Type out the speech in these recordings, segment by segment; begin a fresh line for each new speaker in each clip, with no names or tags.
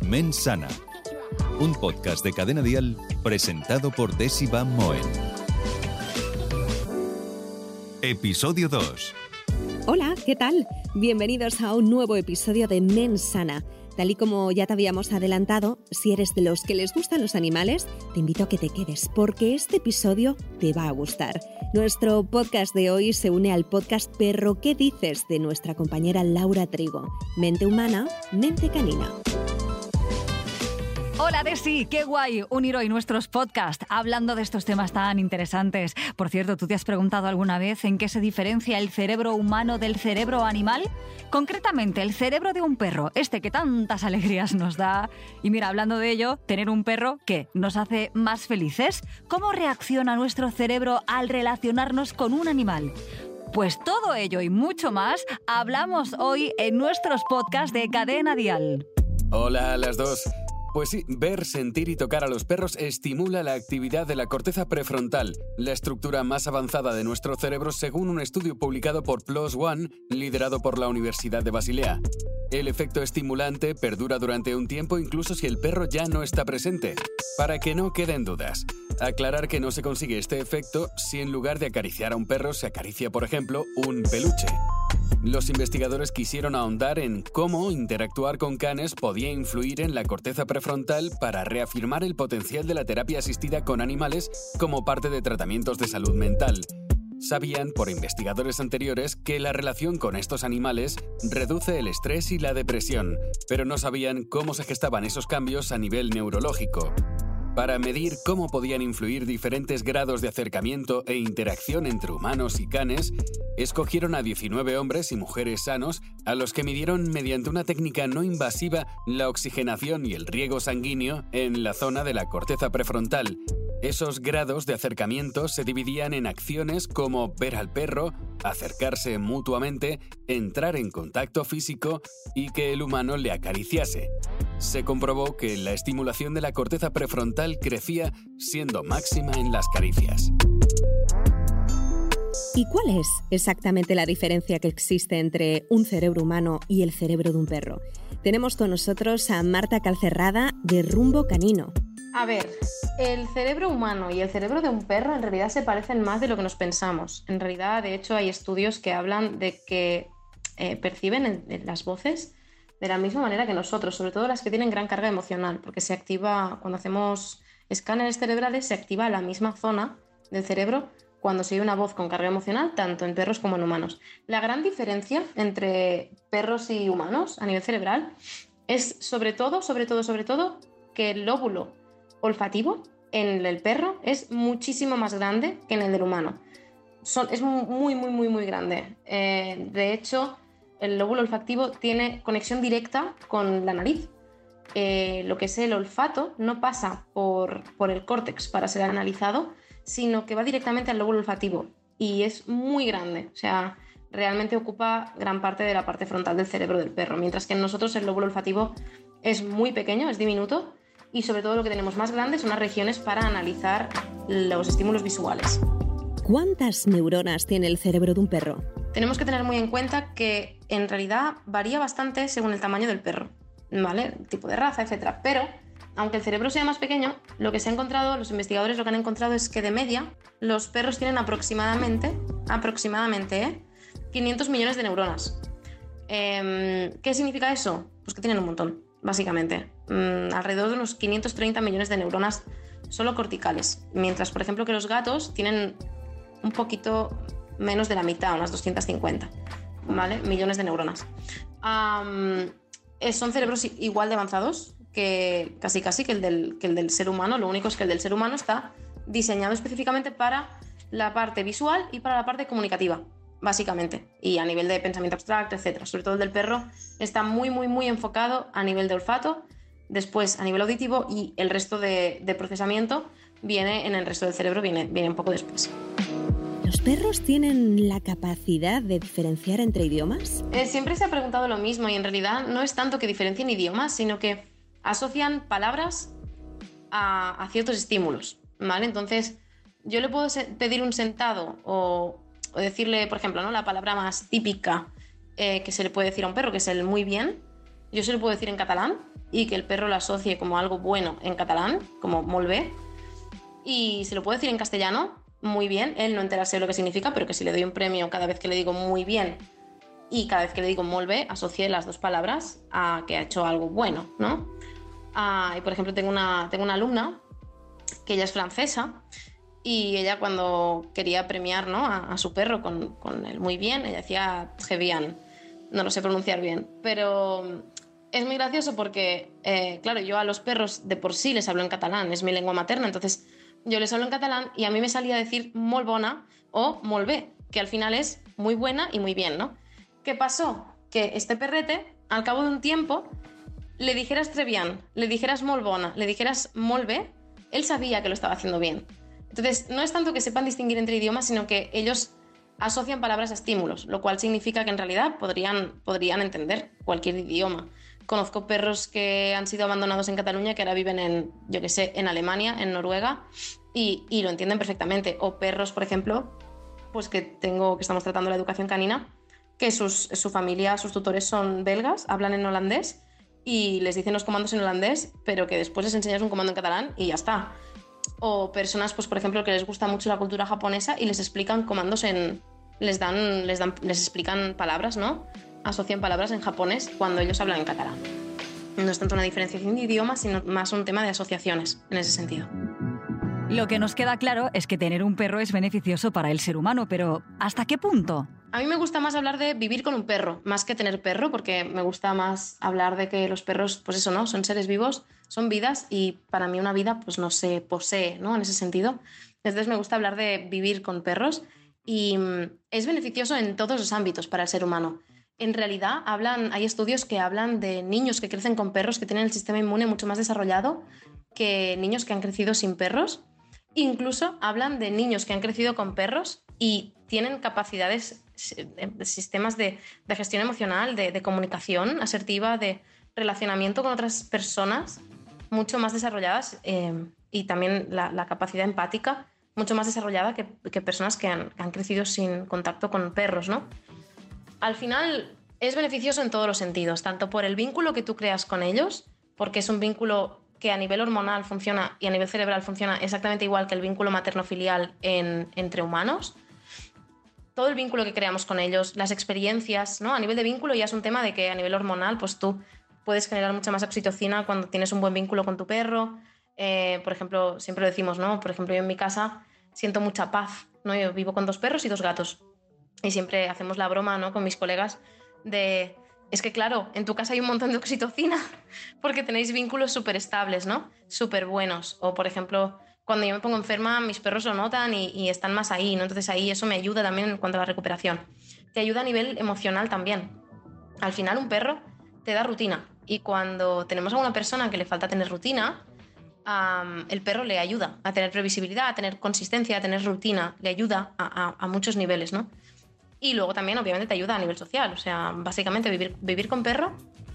Ment Sana, un podcast de Cadena Dial presentado por Desi Van Moen. Episodio 2.
Hola, ¿qué tal? Bienvenidos a un nuevo episodio de Ment Sana. Tal y como ya te habíamos adelantado, si eres de los que les gustan los animales, te invito a que te quedes porque este episodio te va a gustar. Nuestro podcast de hoy se une al podcast Perro ¿Qué dices? De nuestra compañera Laura Trigo. Mente humana, mente canina.
Hola Desi, qué guay unir hoy nuestros podcasts hablando de estos temas tan interesantes. Por cierto, ¿tú te has preguntado alguna vez en qué se diferencia el cerebro humano del cerebro animal? Concretamente, el cerebro de un perro, este que tantas alegrías nos da. Y mira, hablando de ello, tener un perro, ¿qué? ¿Nos hace más felices? ¿Cómo reacciona nuestro cerebro al relacionarnos con un animal? Pues todo ello y mucho más hablamos hoy en nuestros podcasts de Cadena Dial.
Hola a las dos. Pues sí, ver, sentir y tocar a los perros estimula la actividad de la corteza prefrontal, la estructura más avanzada de nuestro cerebro según un estudio publicado por PLOS ONE, liderado por la Universidad de Basilea. El efecto estimulante perdura durante un tiempo incluso si el perro ya no está presente. Para que no queden dudas, aclarar que no se consigue este efecto si en lugar de acariciar a un perro se acaricia, por ejemplo, un peluche. Los investigadores quisieron ahondar en cómo interactuar con canes podía influir en la corteza prefrontal para reafirmar el potencial de la terapia asistida con animales como parte de tratamientos de salud mental. Sabían, por investigadores anteriores, que la relación con estos animales reduce el estrés y la depresión, pero no sabían cómo se gestaban esos cambios a nivel neurológico. Para medir cómo podían influir diferentes grados de acercamiento e interacción entre humanos y canes, escogieron a 19 hombres y mujeres sanos a los que midieron mediante una técnica no invasiva la oxigenación y el riego sanguíneo en la zona de la corteza prefrontal. Esos grados de acercamiento se dividían en acciones como ver al perro, acercarse mutuamente, entrar en contacto físico y que el humano le acariciase. Se comprobó que la estimulación de la corteza prefrontal crecía siendo máxima en las caricias.
¿Y cuál es exactamente la diferencia que existe entre un cerebro humano y el cerebro de un perro? Tenemos con nosotros a Marta Calcerrada de Rumbo Canino.
A ver, el cerebro humano y el cerebro de un perro en realidad se parecen más de lo que nos pensamos. En realidad, de hecho, hay estudios que hablan de que perciben las voces de la misma manera que nosotros, sobre todo las que tienen gran carga emocional, porque se activa, cuando hacemos escáneres cerebrales, se activa la misma zona del cerebro cuando se oye una voz con carga emocional, tanto en perros como en humanos. La gran diferencia entre perros y humanos a nivel cerebral es sobre todo, que el lóbulo olfativo en el perro es muchísimo más grande que en el del humano. Es muy grande. De hecho, el lóbulo olfativo tiene conexión directa con la nariz. Lo que es el olfato no pasa por el córtex para ser analizado, sino que va directamente al lóbulo olfativo y es muy grande. O sea, realmente ocupa gran parte de la parte frontal del cerebro del perro, mientras que en nosotros el lóbulo olfativo es muy pequeño, es diminuto, y sobre todo lo que tenemos más grande son las regiones para analizar los estímulos visuales.
¿Cuántas neuronas tiene el cerebro de un perro?
Tenemos que tener muy en cuenta que en realidad varía bastante según el tamaño del perro, ¿vale? El tipo de raza, etc. Pero, aunque el cerebro sea más pequeño, lo que se ha encontrado, los investigadores lo que han encontrado es que de media los perros tienen aproximadamente 500 millones de neuronas. ¿Qué significa eso? Pues que tienen un montón, básicamente. Alrededor de unos 530 millones de neuronas solo corticales, mientras, por ejemplo, que los gatos tienen un poquito menos de la mitad, unas 250, ¿vale? Millones de neuronas. Son cerebros igual de avanzados que casi que el del ser humano. Lo único es que el del ser humano está diseñado específicamente para la parte visual y para la parte comunicativa, básicamente, y a nivel de pensamiento abstracto, etc. Sobre todo el del perro está muy enfocado a nivel de olfato, después a nivel auditivo, y el resto de procesamiento viene en el resto del cerebro, viene un poco después.
¿Los perros tienen la capacidad de diferenciar entre idiomas?
Siempre se ha preguntado lo mismo, y en realidad no es tanto que diferencien idiomas, sino que asocian palabras a ciertos estímulos, ¿vale? Entonces, yo le puedo pedir un sentado o decirle, por ejemplo, ¿no?, la palabra más típica que se le puede decir a un perro, que es el muy bien. Yo se lo puedo decir en catalán y que el perro lo asocie como algo bueno en catalán, como molt bé, y se lo puedo decir en castellano muy bien, él no enterarse de lo que significa, pero que si le doy un premio cada vez que le digo muy bien y cada vez que le digo molt bé, asocie las dos palabras a que ha hecho algo bueno, ¿no? Y por ejemplo, tengo una alumna que ella es francesa y ella cuando quería premiar, ¿no?, a su perro con el muy bien, ella decía très bien, no lo sé pronunciar bien, pero es muy gracioso porque, claro, yo a los perros de por sí les hablo en catalán, es mi lengua materna, entonces yo les hablo en catalán y a mí me salía decir molt bona o molt bé, que al final es muy buena y muy bien, ¿no? ¿Qué pasó? Que este perrete, al cabo de un tiempo, le dijeras très bien, le dijeras molt bona, le dijeras molt bé, él sabía que lo estaba haciendo bien. Entonces, no es tanto que sepan distinguir entre idiomas, sino que ellos asocian palabras a estímulos, lo cual significa que en realidad podrían entender cualquier idioma. Conozco perros que han sido abandonados en Cataluña que ahora viven en, yo qué sé, en Alemania, en Noruega, y lo entienden perfectamente. O perros, por ejemplo, pues que estamos tratando la educación canina, que su familia, sus tutores son belgas, hablan en holandés y les dicen los comandos en holandés, pero que después les enseñas un comando en catalán y ya está. O personas, pues por ejemplo, que les gusta mucho la cultura japonesa y les explican comandos les explican palabras, ¿no? Asocian palabras en japonés cuando ellos hablan en catalán. No es tanto una diferenciación de idiomas, sino más un tema de asociaciones en ese sentido.
Lo que nos queda claro es que tener un perro es beneficioso para el ser humano, pero ¿hasta qué punto?
A mí me gusta más hablar de vivir con un perro, más que tener perro, porque me gusta más hablar de que los perros, pues eso, ¿no?, son seres vivos, son vidas, y para mí una vida pues no se posee, ¿no?, en ese sentido. Entonces me gusta hablar de vivir con perros y es beneficioso en todos los ámbitos para el ser humano. En realidad hay estudios que hablan de niños que crecen con perros que tienen el sistema inmune mucho más desarrollado que niños que han crecido sin perros. Incluso hablan de niños que han crecido con perros y tienen capacidades, sistemas de gestión emocional, de comunicación asertiva, de relacionamiento con otras personas mucho más desarrolladas, y también la capacidad empática mucho más desarrollada que personas que han crecido sin contacto con perros, ¿no? Al final es beneficioso en todos los sentidos, tanto por el vínculo que tú creas con ellos, porque es un vínculo que a nivel hormonal funciona y a nivel cerebral funciona exactamente igual que el vínculo materno-filial entre humanos. Todo el vínculo que creamos con ellos, las experiencias, ¿no? A nivel de vínculo ya es un tema de que a nivel hormonal pues tú puedes generar mucha más oxitocina cuando tienes un buen vínculo con tu perro. Por ejemplo, siempre lo decimos, ¿no? Por ejemplo, yo en mi casa siento mucha paz, ¿no? Yo vivo con 2 perros y 2 gatos. Y siempre hacemos la broma, ¿no?, con mis colegas de... Es que claro, en tu casa hay un montón de oxitocina porque tenéis vínculos súper estables, ¿no? Súper buenos. O, por ejemplo, cuando yo me pongo enferma, mis perros lo notan y están más ahí, ¿no? Entonces ahí eso me ayuda también en cuanto a la recuperación. Te ayuda a nivel emocional también. Al final un perro te da rutina. Y cuando tenemos a una persona que le falta tener rutina, el perro le ayuda a tener previsibilidad, a tener consistencia, a tener rutina. Le ayuda a muchos niveles, ¿no? Y luego también, obviamente, te ayuda a nivel social. O sea, básicamente vivir con perro,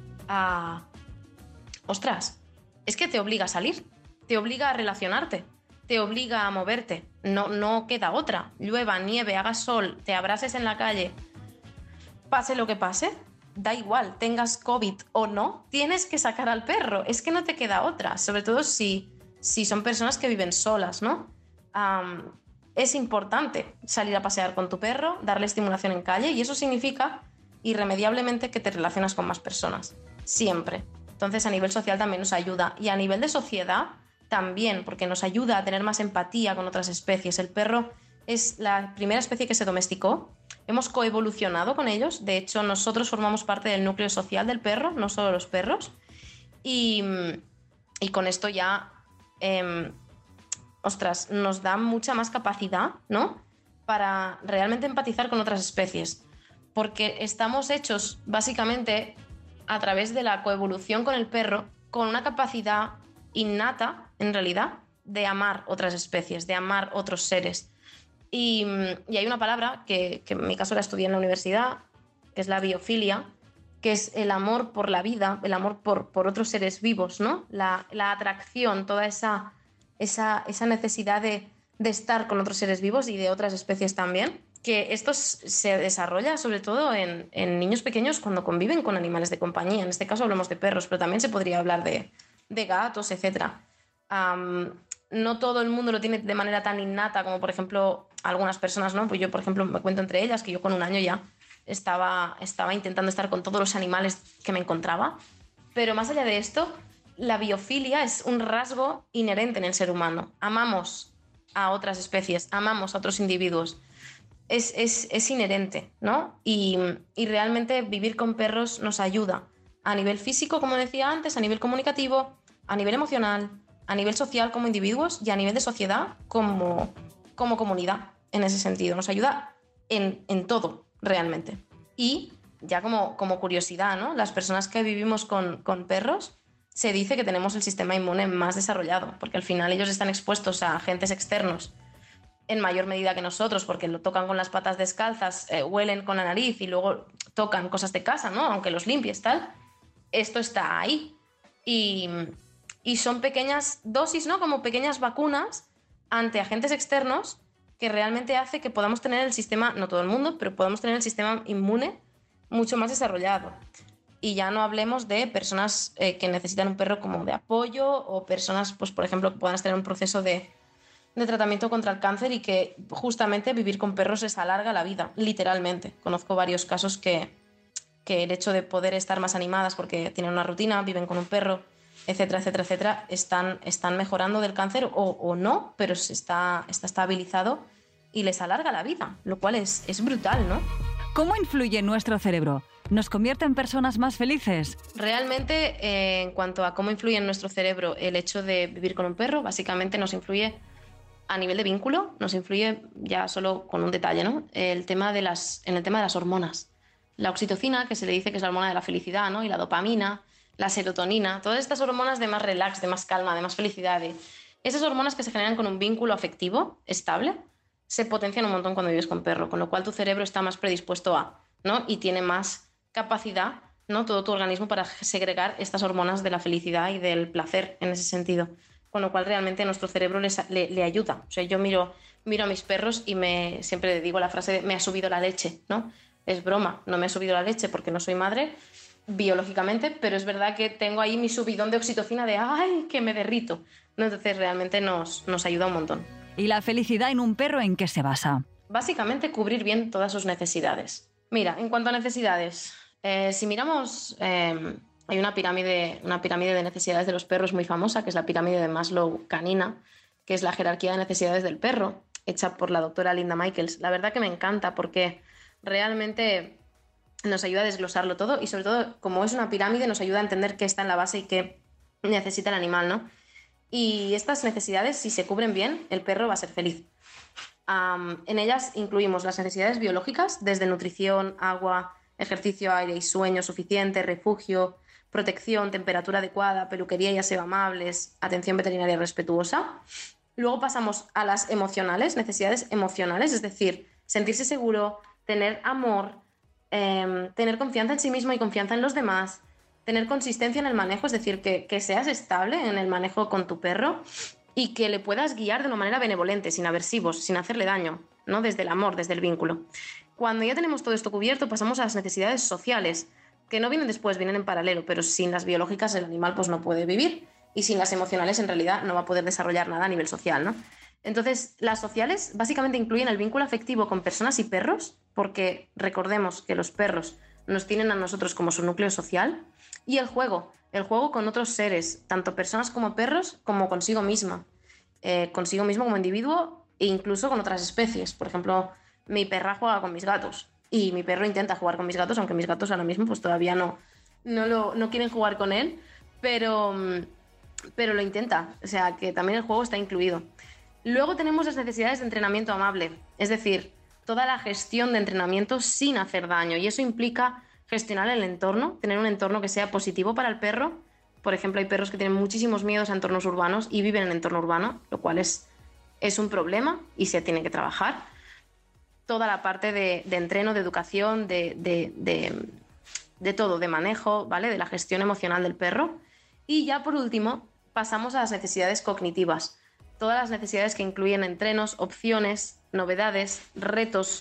ostras, es que te obliga a salir, te obliga a relacionarte, te obliga a moverte. No queda otra. Llueva, nieve, haga sol, te abraces en la calle, pase lo que pase, da igual, tengas COVID o no, tienes que sacar al perro. Es que no te queda otra. Sobre todo si son personas que viven solas, ¿no? Es importante salir a pasear con tu perro, darle estimulación en calle, y eso significa irremediablemente que te relacionas con más personas, siempre. Entonces a nivel social también nos ayuda, y a nivel de sociedad también, porque nos ayuda a tener más empatía con otras especies. El perro es la primera especie que se domesticó, hemos coevolucionado con ellos, de hecho nosotros formamos parte del núcleo social del perro, no solo los perros, y con esto ya... ostras, nos da mucha más capacidad, ¿no?, para realmente empatizar con otras especies, porque estamos hechos básicamente a través de la coevolución con el perro con una capacidad innata, en realidad, de amar otras especies, de amar otros seres. Y hay una palabra que en mi caso la estudié en la universidad, que es la biofilia, que es el amor por la vida, el amor por otros seres vivos, ¿no? La atracción, toda esa necesidad de estar con otros seres vivos y de otras especies también, que esto se desarrolla sobre todo en niños pequeños cuando conviven con animales de compañía. En este caso hablamos de perros, pero también se podría hablar de gatos, etc. No todo el mundo lo tiene de manera tan innata como, por ejemplo, algunas personas, ¿no? Pues yo, por ejemplo, me cuento entre ellas que yo con 1 año ya estaba intentando estar con todos los animales que me encontraba. Pero más allá de esto, la biofilia es un rasgo inherente en el ser humano. Amamos a otras especies, amamos a otros individuos. Es inherente, ¿no? Y realmente vivir con perros nos ayuda a nivel físico, como decía antes, a nivel comunicativo, a nivel emocional, a nivel social como individuos y a nivel de sociedad como comunidad, en ese sentido. Nos ayuda en todo, realmente. Y ya como curiosidad, ¿no? Las personas que vivimos con perros, se dice que tenemos el sistema inmune más desarrollado, porque al final ellos están expuestos a agentes externos en mayor medida que nosotros, porque lo tocan con las patas descalzas, huelen con la nariz y luego tocan cosas de casa, ¿no? Aunque los limpies, tal. Esto está ahí. Y son pequeñas dosis, ¿no? Como pequeñas vacunas ante agentes externos que realmente hace que podamos tener el sistema, no todo el mundo, pero podamos tener el sistema inmune mucho más desarrollado. Y ya no hablemos de personas que necesitan un perro como de apoyo o personas, pues por ejemplo, que puedan tener un proceso de tratamiento contra el cáncer y que justamente vivir con perros les alarga la vida, literalmente. Conozco varios casos que el hecho de poder estar más animadas porque tienen una rutina, viven con un perro, etcétera, etcétera, etcétera, están mejorando del cáncer o no, pero está estabilizado y les alarga la vida, lo cual es brutal, ¿no?
¿Cómo influye en nuestro cerebro? ¿Nos convierte en personas más felices?
Realmente, en cuanto a cómo influye en nuestro cerebro el hecho de vivir con un perro, básicamente nos influye a nivel de vínculo, nos influye ya solo con un detalle, ¿no? En el tema de las hormonas. La oxitocina, que se le dice que es la hormona de la felicidad, ¿no? Y la dopamina, la serotonina, todas estas hormonas de más relax, de más calma, de más felicidad. Esas hormonas que se generan con un vínculo afectivo estable se potencian un montón cuando vives con perro, con lo cual tu cerebro está más predispuesto a, ¿no? Y tiene más capacidad, ¿no? Todo tu organismo para segregar estas hormonas de la felicidad y del placer en ese sentido. Con lo cual realmente a nuestro cerebro le ayuda. O sea, yo miro a mis perros y siempre digo la frase de me ha subido la leche, ¿no? Es broma, no me ha subido la leche porque no soy madre biológicamente, pero es verdad que tengo ahí mi subidón de oxitocina de ¡ay, que me derrito! ¿No? Entonces realmente nos ayuda un montón.
¿Y la felicidad en un perro en qué se basa?
Básicamente cubrir bien todas sus necesidades. Mira, en cuanto a necesidades, si miramos... hay una pirámide de necesidades de los perros muy famosa, que es la pirámide de Maslow canina, que es la jerarquía de necesidades del perro, hecha por la doctora Linda Michaels. La verdad que me encanta porque realmente nos ayuda a desglosarlo todo y sobre todo, como es una pirámide, nos ayuda a entender qué está en la base y qué necesita el animal, ¿no? Y estas necesidades, si se cubren bien, el perro va a ser feliz. En ellas incluimos las necesidades biológicas, desde nutrición, agua, ejercicio, aire y sueño suficiente, refugio, protección, temperatura adecuada, peluquería y aseo amables, atención veterinaria respetuosa. Luego pasamos a las emocionales, necesidades emocionales, es decir, sentirse seguro, tener amor, tener confianza en sí mismo y confianza en los demás, tener consistencia en el manejo, es decir, que seas estable en el manejo con tu perro y que le puedas guiar de una manera benevolente, sin aversivos, sin hacerle daño, ¿no? Desde el amor, desde el vínculo. Cuando ya tenemos todo esto cubierto, pasamos a las necesidades sociales, que no vienen después, vienen en paralelo, pero sin las biológicas el animal pues no puede vivir y sin las emocionales en realidad no va a poder desarrollar nada a nivel social, ¿no? Entonces, las sociales básicamente incluyen el vínculo afectivo con personas y perros, porque recordemos que los perros nos tienen a nosotros como su núcleo social, y el juego con otros seres, tanto personas como perros, como consigo mismo como individuo e incluso con otras especies. Por ejemplo, mi perra juega con mis gatos y mi perro intenta jugar con mis gatos, aunque mis gatos ahora mismo pues todavía no quieren jugar con él, pero lo intenta. O sea, que también el juego está incluido. Luego tenemos las necesidades de entrenamiento amable, es decir, toda la gestión de entrenamiento sin hacer daño, y eso implica gestionar el entorno, tener un entorno que sea positivo para el perro. Por ejemplo, hay perros que tienen muchísimos miedos a entornos urbanos y viven en entorno urbano, lo cual es un problema y se tiene que trabajar. Toda la parte de entreno, de educación, de todo, de manejo, ¿vale? De la gestión emocional del perro. Y ya por último, pasamos a las necesidades cognitivas. Todas las necesidades que incluyen entrenos, opciones, novedades, retos,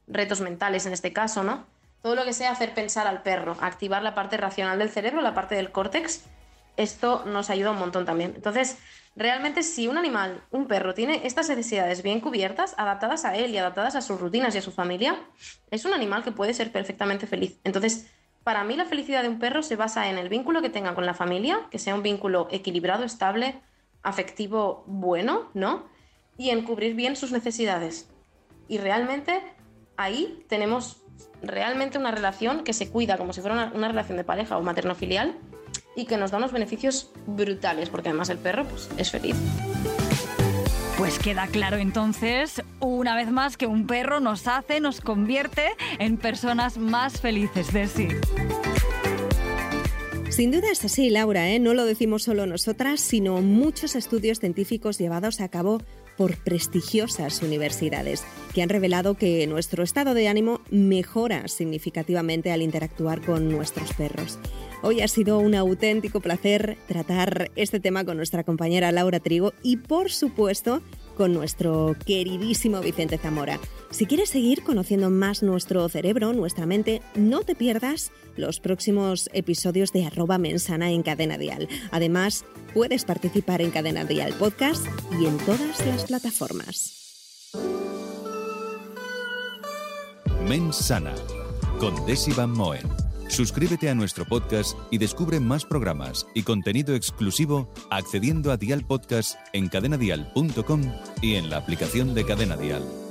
retos mentales en este caso, ¿no? Todo lo que sea hacer pensar al perro, activar la parte racional del cerebro, la parte del córtex, esto nos ayuda un montón también. Entonces, realmente si un animal, un perro, tiene estas necesidades bien cubiertas, adaptadas a él y adaptadas a sus rutinas y a su familia, es un animal que puede ser perfectamente feliz. Entonces, para mí la felicidad de un perro se basa en el vínculo que tenga con la familia, que sea un vínculo equilibrado, estable, afectivo, bueno, ¿no? Y en cubrir bien sus necesidades. Y realmente ahí tenemos realmente una relación que se cuida como si fuera una relación de pareja o materno-filial y que nos da unos beneficios brutales, porque además el perro pues, es feliz.
Pues queda claro entonces, una vez más, que un perro nos convierte en personas más felices de sí.
Sin duda es así, Laura, ¿eh? No lo decimos solo nosotras, sino muchos estudios científicos llevados a cabo por prestigiosas universidades, que han revelado que nuestro estado de ánimo mejora significativamente al interactuar con nuestros perros. Hoy ha sido un auténtico placer tratar este tema con nuestra compañera Laura Trigo y, por supuesto, con nuestro queridísimo Vicente Zamora. Si quieres seguir conociendo más nuestro cerebro, nuestra mente, no te pierdas los próximos episodios de @mensana en Cadena Dial. Además, puedes participar en Cadena Dial Podcast y en todas las plataformas.
Mensana con Desi Van Moen. Suscríbete a nuestro podcast y descubre más programas y contenido exclusivo accediendo a Dial Podcast en cadenadial.com y en la aplicación de Cadena Dial.